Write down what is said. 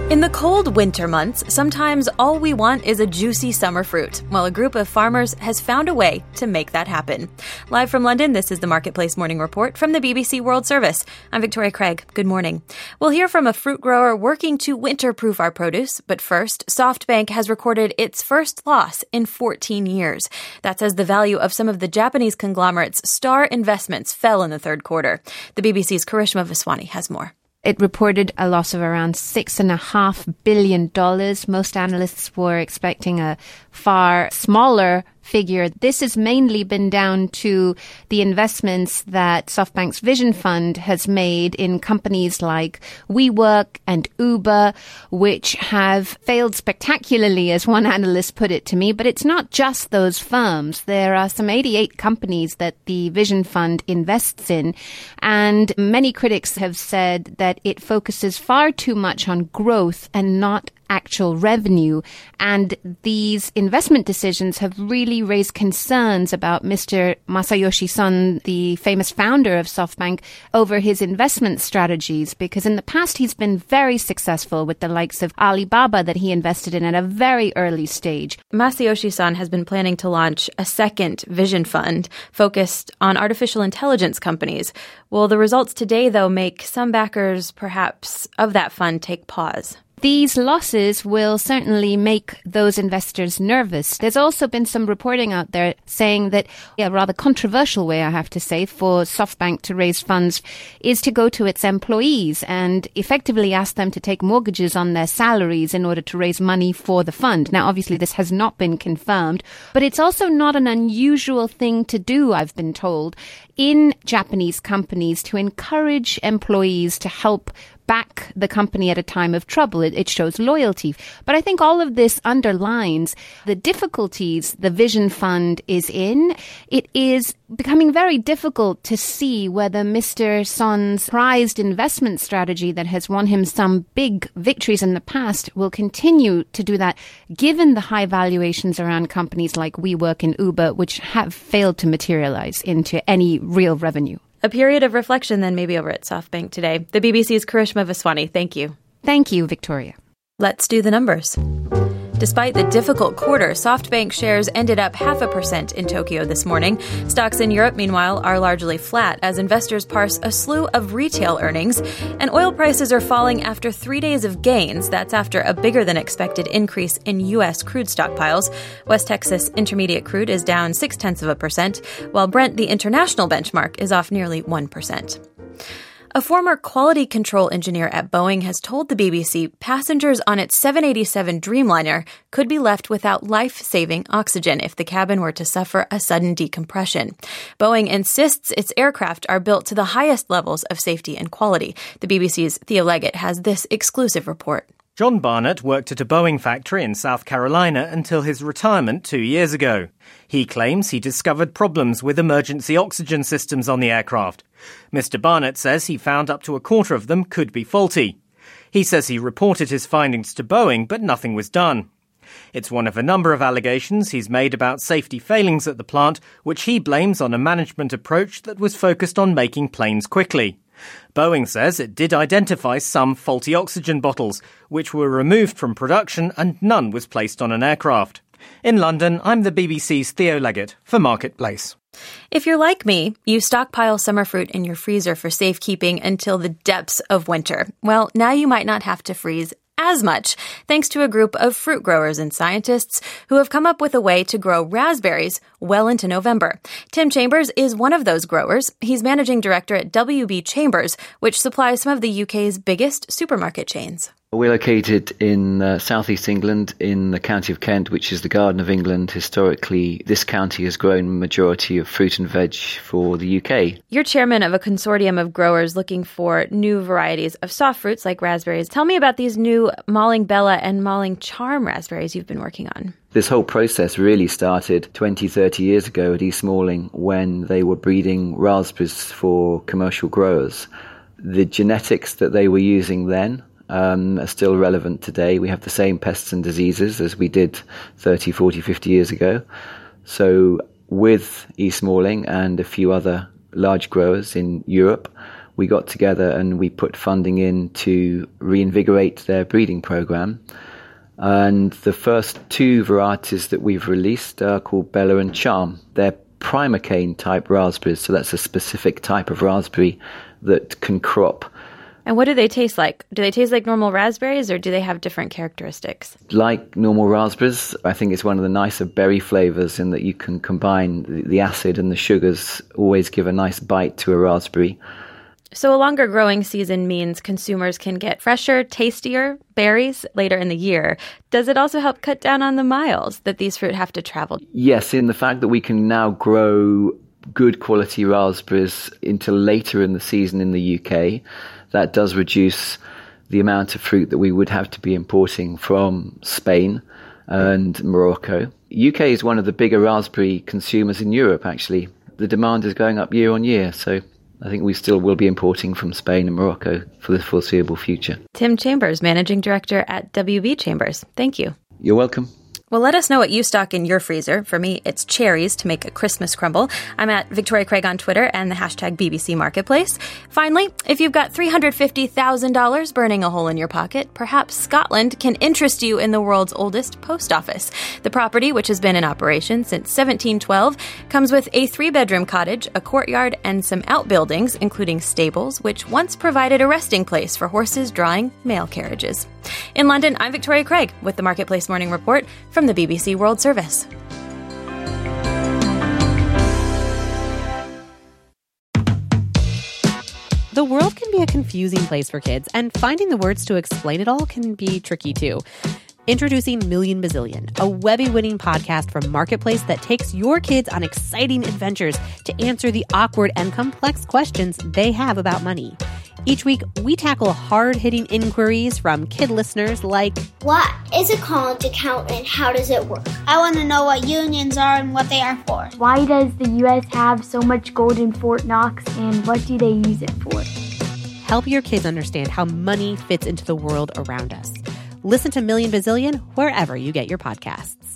In the cold winter months, sometimes all we want is a juicy summer fruit. Well, a group of farmers has found a way to make that happen. Live from London, this is the Marketplace Morning Report from the BBC World Service. I'm Victoria Craig. Good morning. We'll hear from a fruit grower working to winter-proof our produce. But first, SoftBank has recorded its first loss in 14 years. That's as the value of some of the Japanese conglomerate's star investments fell in the third quarter. The BBC's Karishma Vaswani has more. It reported a loss of around $6.5 billion. Most analysts were expecting a far smaller figure. This has mainly been down to the investments that SoftBank's Vision Fund has made in companies like WeWork and Uber, which have failed spectacularly, as one analyst put it to me. But it's not just those firms. There are some 88 companies that the Vision Fund invests in, and many critics have said that it focuses far too much on growth and not actual revenue. And these investment decisions have really raised concerns about Mr. Masayoshi Son, the famous founder of SoftBank, over his investment strategies, because in the past he's been very successful with the likes of Alibaba that he invested in at a very early stage. Masayoshi Son has been planning to launch a second Vision Fund focused on artificial intelligence companies. Well, the results today, though, make some backers, perhaps, of that fund take pause. These losses will certainly make those investors nervous. There's also been some reporting out there saying that a rather controversial way, I have to say, for SoftBank to raise funds is to go to its employees and effectively ask them to take mortgages on their salaries in order to raise money for the fund. Now, obviously, this has not been confirmed, but it's also not an unusual thing to do, I've been told, in Japanese companies to encourage employees to help back the company at a time of trouble. It shows loyalty. But I think all of this underlines the difficulties the Vision Fund is in. It is becoming very difficult to see whether Mr. Son's prized investment strategy that has won him some big victories in the past will continue to do that, given the high valuations around companies like WeWork and Uber, which have failed to materialize into any real revenue. A period of reflection then maybe over at SoftBank today. The BBC's Karishma Vaswani, thank you. Thank you, Victoria. Let's do the numbers. Despite the difficult quarter, SoftBank shares ended up 0.5% in Tokyo this morning. Stocks in Europe, meanwhile, are largely flat as investors parse a slew of retail earnings. And oil prices are falling after 3 days of gains. That's after a bigger than expected increase in U.S. crude stockpiles. West Texas Intermediate crude is down 0.6%, while Brent, the international benchmark, is off nearly 1%. A former quality control engineer at Boeing has told the BBC passengers on its 787 Dreamliner could be left without life-saving oxygen if the cabin were to suffer a sudden decompression. Boeing insists its aircraft are built to the highest levels of safety and quality. The BBC's Theo Leggett has this exclusive report. John Barnett worked at a Boeing factory in South Carolina until his retirement 2 years ago. He claims he discovered problems with emergency oxygen systems on the aircraft. Mr. Barnett says he found up to a quarter of them could be faulty. He says he reported his findings to Boeing, but nothing was done. It's one of a number of allegations he's made about safety failings at the plant, which he blames on a management approach that was focused on making planes quickly. Boeing says it did identify some faulty oxygen bottles, which were removed from production and none was placed on an aircraft. In London, I'm the BBC's Theo Leggett for Marketplace. If you're like me, you stockpile summer fruit in your freezer for safekeeping until the depths of winter. Well, now you might not have to freeze as much, thanks to a group of fruit growers and scientists who have come up with a way to grow raspberries well into November. Tim Chambers is one of those growers. He's managing director at WB Chambers, which supplies some of the UK's biggest supermarket chains. We're located in southeast England, in the county of Kent, which is the Garden of England. Historically, this county has grown a majority of fruit and veg for the UK. You're chairman of a consortium of growers looking for new varieties of soft fruits like raspberries. Tell me about these new Malling Bella and Malling Charm raspberries you've been working on. This whole process really started 20, 30 years ago at East Malling when they were breeding raspberries for commercial growers. The genetics that they were using then are still relevant today. We have the same pests and diseases as we did 30, 40, 50 years ago. So with East Malling and a few other large growers in Europe, we got together and we put funding in to reinvigorate their breeding program. And the first 2 varieties that we've released are called Bella and Charm. They're primocane type raspberries, so that's a specific type of raspberry that can crop. And what do they taste like? Do they taste like normal raspberries, or do they have different characteristics? Like normal raspberries, I think it's one of the nicer berry flavors in that you can combine the acid and the sugars, always give a nice bite to a raspberry. So a longer growing season means consumers can get fresher, tastier berries later in the year. Does it also help cut down on the miles that these fruit have to travel? Yes, in the fact that we can now grow good quality raspberries into later in the season in the UK, that does reduce the amount of fruit that we would have to be importing from Spain and Morocco. UK is one of the bigger raspberry consumers in Europe, actually. The demand is going up year on year, so I think we still will be importing from Spain and Morocco for the foreseeable future. Tim Chambers, Managing Director at WB Chambers. Thank you. You're welcome. Well, let us know what you stock in your freezer. For me, it's cherries to make a Christmas crumble. I'm at Victoria Craig on Twitter and the hashtag BBC Marketplace. Finally, if you've got $350,000 burning a hole in your pocket, perhaps Scotland can interest you in the world's oldest post office. The property, which has been in operation since 1712, comes with a 3-bedroom cottage, a courtyard, and some outbuildings, including stables, which once provided a resting place for horses drawing mail carriages. In London, I'm Victoria Craig with the Marketplace Morning Report from the BBC World Service. The world can be a confusing place for kids, and finding the words to explain it all can be tricky too. Introducing Million Bazillion, a Webby-winning podcast from Marketplace that takes your kids on exciting adventures to answer the awkward and complex questions they have about money. Each week, we tackle hard-hitting inquiries from kid listeners like, what is a college account and how does it work? I want to know what unions are and what they are for. Why does the U.S. have so much gold in Fort Knox, and what do they use it for? Help your kids understand how money fits into the world around us. Listen to Million Bazillion wherever you get your podcasts.